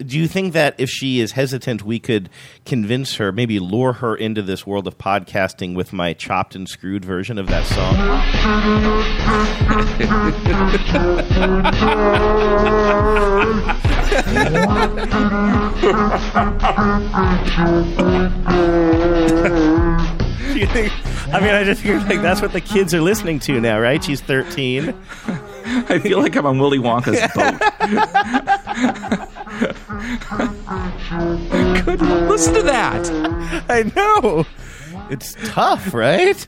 do you think that if she is hesitant, we could convince her, maybe lure her into this world of podcasting with my chopped and screwed version of that song? Do you think? I mean, I just feel like that's what the kids are listening to now, right? She's 13. I feel like I'm on Willy Wonka's boat. Good, listen to that. I know. It's tough, right?